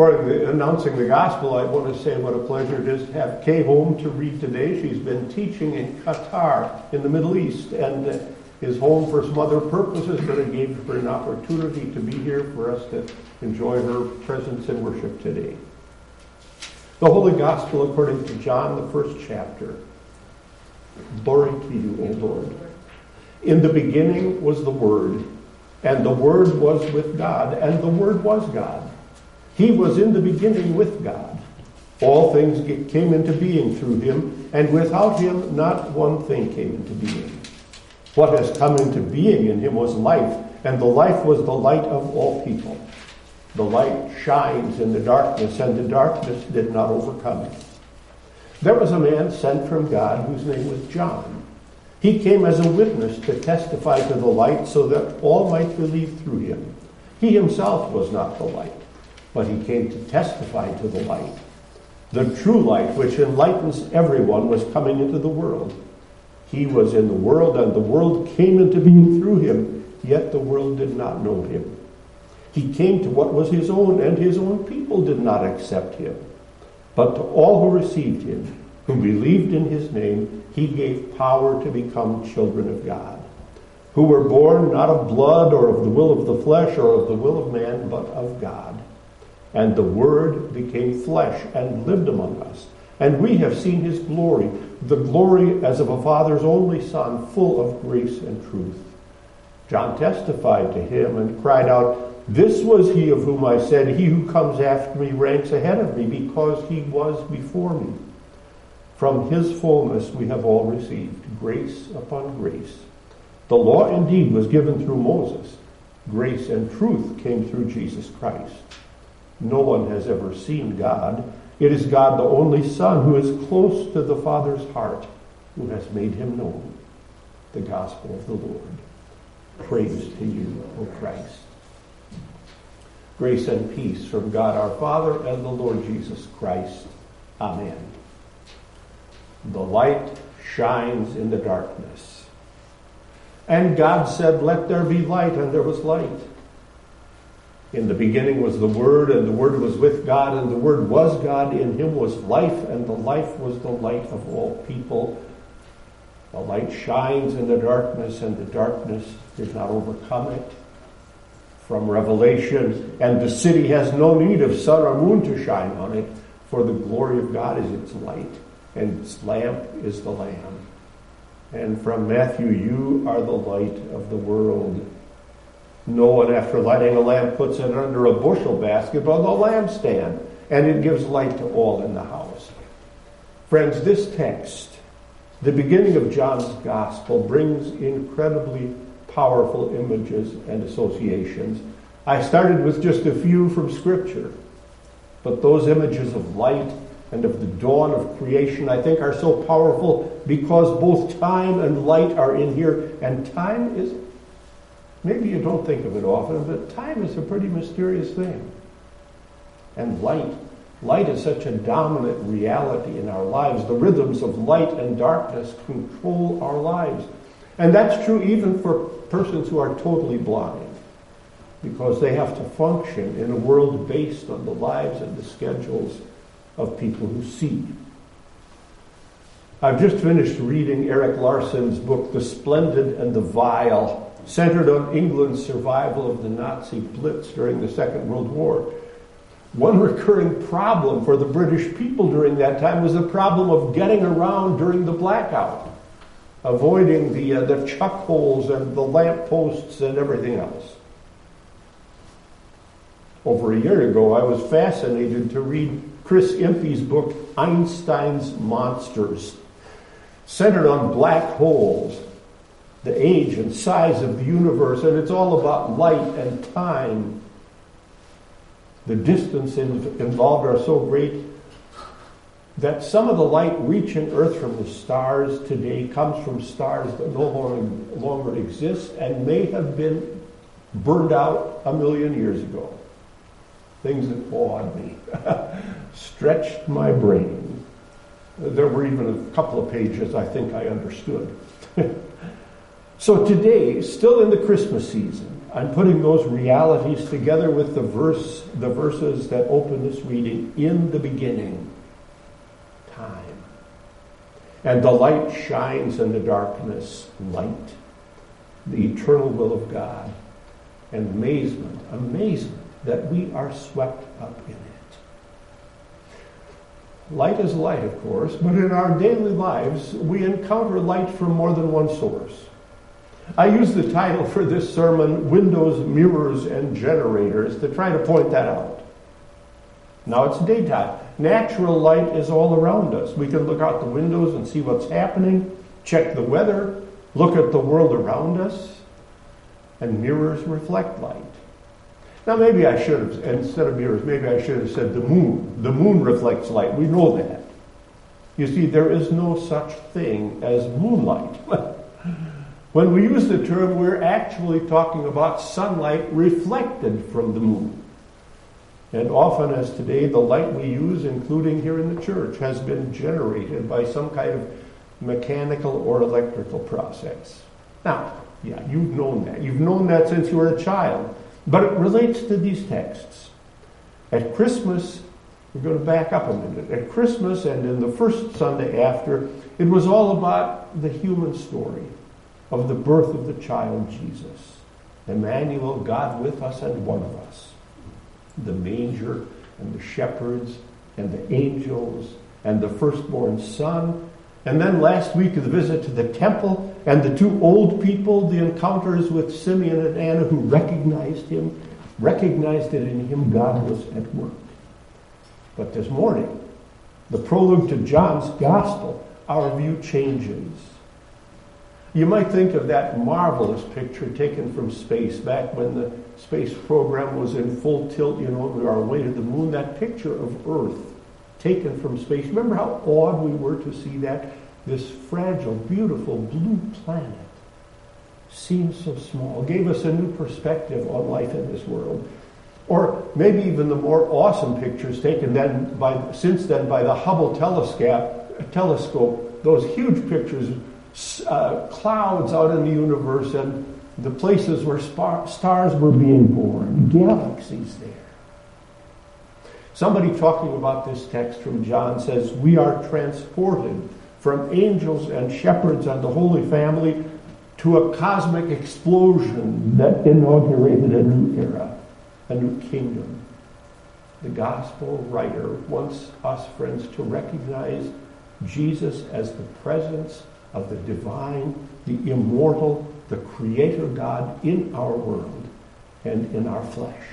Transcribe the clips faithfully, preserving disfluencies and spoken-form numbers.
Before the, announcing the gospel, I want to say what a pleasure it is to have Kay home to read today. She's been teaching in Qatar, in the Middle East, and uh, is home for some other purposes, but it gave her an opportunity to be here for us to enjoy her presence in worship today. The Holy Gospel according to John, the first chapter. Glory to you, O Lord. In the beginning was the Word, and the Word was with God, and the Word was God. He was in the beginning with God. All things came into being through him, and without him not one thing came into being. What has come into being in him was life, and the life was the light of all people. The light shines in the darkness, and the darkness did not overcome it. There was a man sent from God whose name was John. He came as a witness to testify to the light so that all might believe through him. He himself was not the light, but he came to testify to the light. The true light, which enlightens everyone, was coming into the world. He was in the world, and the world came into being through him, yet the world did not know him. He came to what was his own, and his own people did not accept him. But to all who received him, who believed in his name, he gave power to become children of God, who were born not of blood or of the will of the flesh or of the will of man, but of God. And the Word became flesh and lived among us. And we have seen his glory, the glory as of a Father's only Son, full of grace and truth. John testified to him and cried out, "This was he of whom I said, he who comes after me ranks ahead of me, because he was before me." From his fullness we have all received grace upon grace. The law indeed was given through Moses. Grace and truth came through Jesus Christ. No one has ever seen God. It is God, the only Son, who is close to the Father's heart, who has made him known. The gospel of the Lord. Praise to you, O Christ. Grace and peace from God our Father and the Lord Jesus Christ. Amen. The light shines in the darkness. And God said, "Let there be light," and there was light. In the beginning was the Word, and the Word was with God, and the Word was God. In him was life, and the life was the light of all people. The light shines in the darkness, and the darkness did not overcome it. From Revelation, and the city has no need of sun or moon to shine on it, for the glory of God is its light, and its lamp is the Lamb. And from Matthew, you are the light of the world. No one, after lighting a lamp, puts it under a bushel basket, but on a lampstand, and it gives light to all in the house. Friends, this text, the beginning of John's Gospel, brings incredibly powerful images and associations. I started with just a few from Scripture, but those images of light and of the dawn of creation, I think, are so powerful because both time and light are in here, and time is, maybe you don't think of it often, but time is a pretty mysterious thing. And light, light is such a dominant reality in our lives. The rhythms of light and darkness control our lives. And that's true even for persons who are totally blind, because they have to function in a world based on the lives and the schedules of people who see. I've just finished reading Erik Larson's book, The Splendid and the Vile, centered on England's survival of the Nazi Blitz during the Second World War. One recurring problem for the British people during that time was the problem of getting around during the blackout, avoiding the, uh, the chuck holes and the lamp posts and everything else. Over a year ago, I was fascinated to read Chris Impey's book, Einstein's Monsters, centered on black holes, the age and size of the universe, and it's all about light and time. The distance involved are so great that some of the light reaching Earth from the stars today comes from stars that no longer, longer exist and may have been burned out a million years ago. Things that awed me, stretched my brain. There were even a couple of pages I think I understood. So today, still in the Christmas season, I'm putting those realities together with the verse, the verses that open this reading. In the beginning, time. And the light shines in the darkness, light. The eternal will of God. And amazement, amazement that we are swept up in it. Light is light, of course, but in our daily lives, we encounter light from more than one source. I use the title for this sermon, Windows, Mirrors, and Generators, to try to point that out. Now it's daytime. Natural light is all around us. We can look out the windows and see what's happening, check the weather, look at the world around us, and mirrors reflect light. Now maybe I should have, instead of mirrors, maybe I should have said the moon. The moon reflects light. We know that. You see, there is no such thing as moonlight. When we use the term, we're actually talking about sunlight reflected from the moon. And often as today, the light we use, including here in the church, has been generated by some kind of mechanical or electrical process. Now, yeah, you've known that. You've known that since you were a child. But it relates to these texts. At Christmas, we're going to back up a minute. At Christmas and in the first Sunday after, it was all about the human story of the birth of the child Jesus. Emmanuel, God with us and one of us. The manger and the shepherds and the angels and the firstborn son. And then last week, the visit to the temple and the two old people, the encounters with Simeon and Anna who recognized him, recognized that in him God was at work. But this morning, the prologue to John's Gospel, our view changes. You might think of that marvelous picture taken from space back when the space program was in full tilt, you know, we were away to the moon, that picture of Earth taken from space. Remember how awed we were to see that? This fragile, beautiful blue planet seemed so small, gave us a new perspective on life in this world. Or maybe even the more awesome pictures taken then by, since then by the Hubble telescope, telescope those huge pictures, uh, clouds out in the universe and the places where spar- stars were being born, galaxies there. Somebody talking about this text from John says, we are transported from angels and shepherds and the Holy Family to a cosmic explosion that inaugurated a new era, a new kingdom. The gospel writer wants us, friends, to recognize Jesus as the presence of the divine, the immortal, the creator God in our world and in our flesh.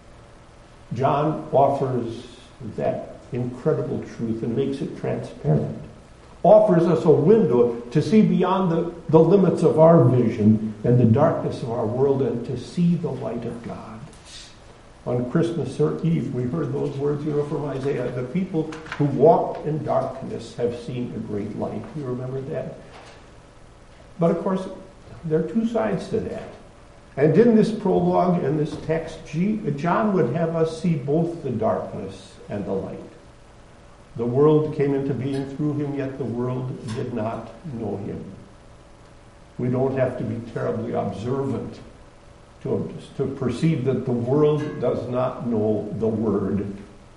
John offers that incredible truth and makes it transparent. Offers us a window to see beyond the, the limits of our vision and the darkness of our world and to see the light of God. On Christmas Eve, we heard those words, you know, from Isaiah. The people who walked in darkness have seen a great light. You remember that? But of course, there are two sides to that. And in this prologue and this text, John would have us see both the darkness and the light. The world came into being through him, yet the world did not know him. We don't have to be terribly observant to, to perceive that the world does not know the Word.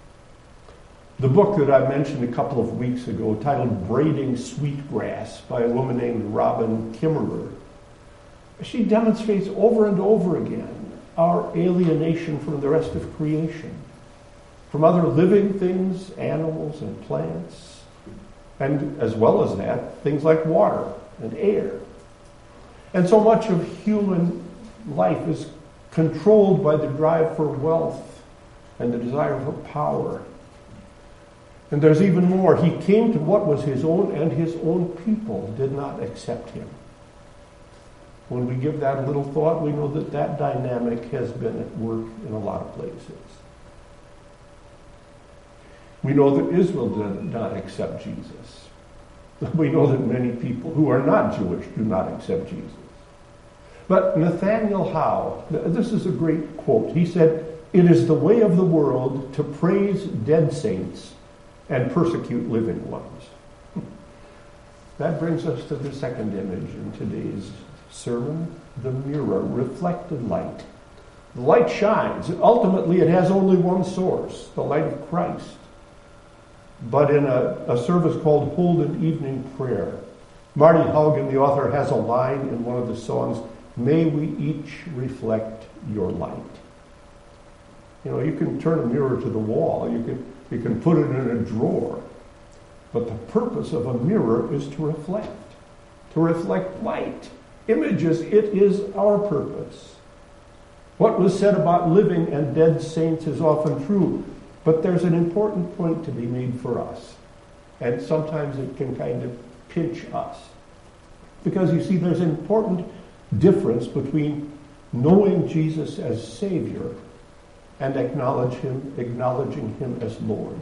The book that I mentioned a couple of weeks ago, titled Braiding Sweetgrass by a woman named Robin Kimmerer, she demonstrates over and over again our alienation from the rest of creation, from other living things, animals and plants, and as well as that, things like water and air. And so much of human life is controlled by the drive for wealth and the desire for power. And there's even more. He came to what was his own, and his own people did not accept him. When we give that a little thought, we know that that dynamic has been at work in a lot of places. We know that Israel did not accept Jesus. We know that many people who are not Jewish do not accept Jesus. But Nathaniel Howe, this is a great quote. He said, "It is the way of the world to praise dead saints and persecute living ones." That brings us to the second image in today's sermon, the mirror, reflected light. The light shines. Ultimately, it has only one source, the light of Christ. But in a, a service called Holden Evening Prayer, Marty Haugen, the author, has a line in one of the songs, "May we each reflect your light." You know, you can turn a mirror to the wall. You can, you can put it in a drawer. But the purpose of a mirror is to reflect. To reflect light. Images, it is our purpose. What was said about living and dead saints is often true, but there's an important point to be made for us. And sometimes it can kind of pinch us. Because you see, there's an important difference between knowing Jesus as Savior and acknowledge him, acknowledging him as Lord.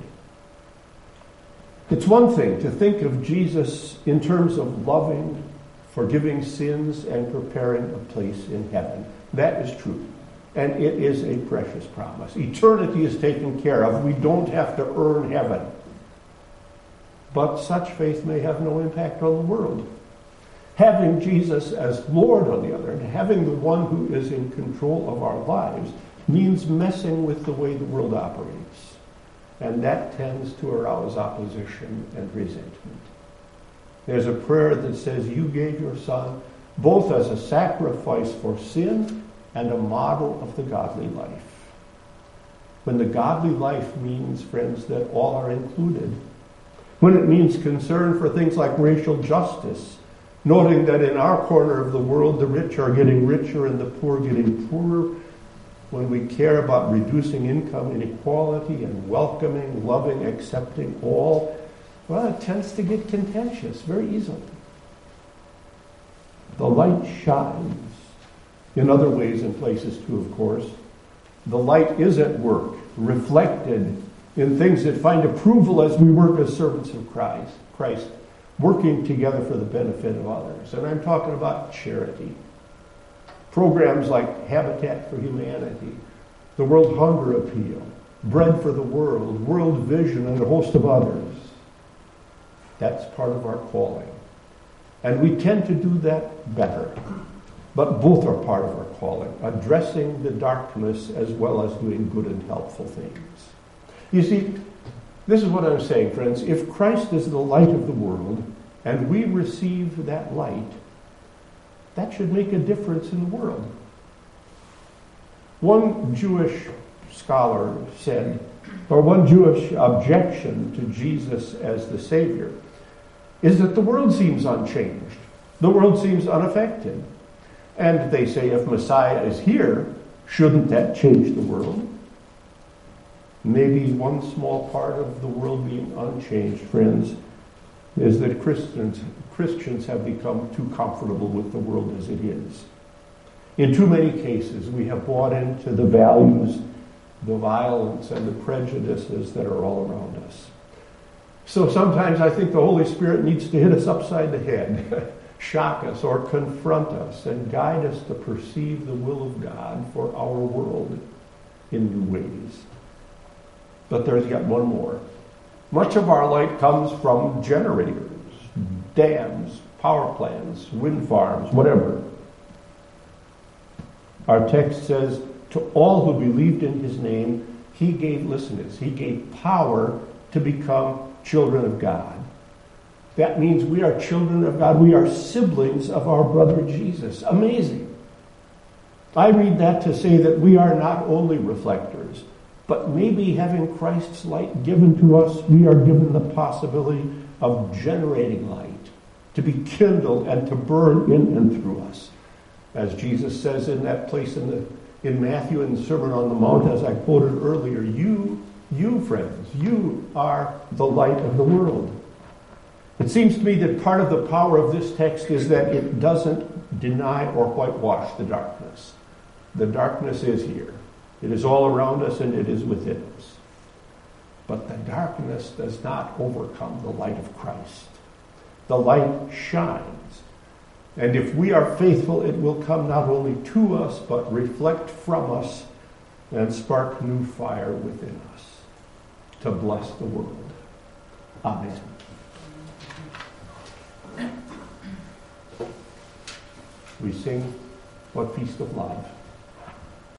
It's one thing to think of Jesus in terms of loving, forgiving sins, and preparing a place in heaven. That is true. And it is a precious promise. Eternity is taken care of. We don't have to earn heaven. But such faith may have no impact on the world. Having Jesus as Lord, on the other hand, having the one who is in control of our lives, means messing with the way the world operates. And that tends to arouse opposition and resentment. There's a prayer that says, "You gave your Son both as a sacrifice for sin and a model of the godly life." When the godly life means, friends, that all are included. When it means concern for things like racial justice, noting that in our corner of the world the rich are getting richer and the poor getting poorer. When we care about reducing income inequality and welcoming, loving, accepting all, well, it tends to get contentious very easily. The light shines in other ways and places too, of course. The light is at work, reflected in things that find approval as we work as servants of Christ, Christ, working together for the benefit of others. And I'm talking about charity. Programs like Habitat for Humanity, the World Hunger Appeal, Bread for the World, World Vision, and a host of others. That's part of our calling. And we tend to do that better. But both are part of our calling, addressing the darkness as well as doing good and helpful things. You see, this is what I'm saying, friends. If Christ is the light of the world, and we receive that light, that should make a difference in the world. One Jewish scholar said, or one Jewish objection to Jesus as the Savior, is that the world seems unchanged. The world seems unaffected. And they say, if Messiah is here, shouldn't that change the world? Maybe one small part of the world being unchanged, friends, is that Christians, Christians have become too comfortable with the world as it is. In too many cases, we have bought into the values, the violence, and the prejudices that are all around us. So sometimes I think the Holy Spirit needs to hit us upside the head, shock us or confront us, and guide us to perceive the will of God for our world in new ways. But there's yet one more. Much of our light comes from generators, dams, power plants, wind farms, whatever. Our text says, to all who believed in his name, he gave, listen to this, he gave power to become children of God. That means we are children of God. We are siblings of our brother Jesus. Amazing. I read that to say that we are not only reflectors, but maybe having Christ's light given to us, we are given the possibility of generating light, to be kindled and to burn in and through us. As Jesus says in that place in the in Matthew in the Sermon on the Mount, as I quoted earlier, you, you friends, you are the light of the world. It seems to me that part of the power of this text is that it doesn't deny or whitewash the darkness. The darkness is here. It is all around us and it is within us. But the darkness does not overcome the light of Christ. The light shines. And if we are faithful, it will come not only to us, but reflect from us and spark new fire within us to bless the world. Amen. We sing, What Feast of Love.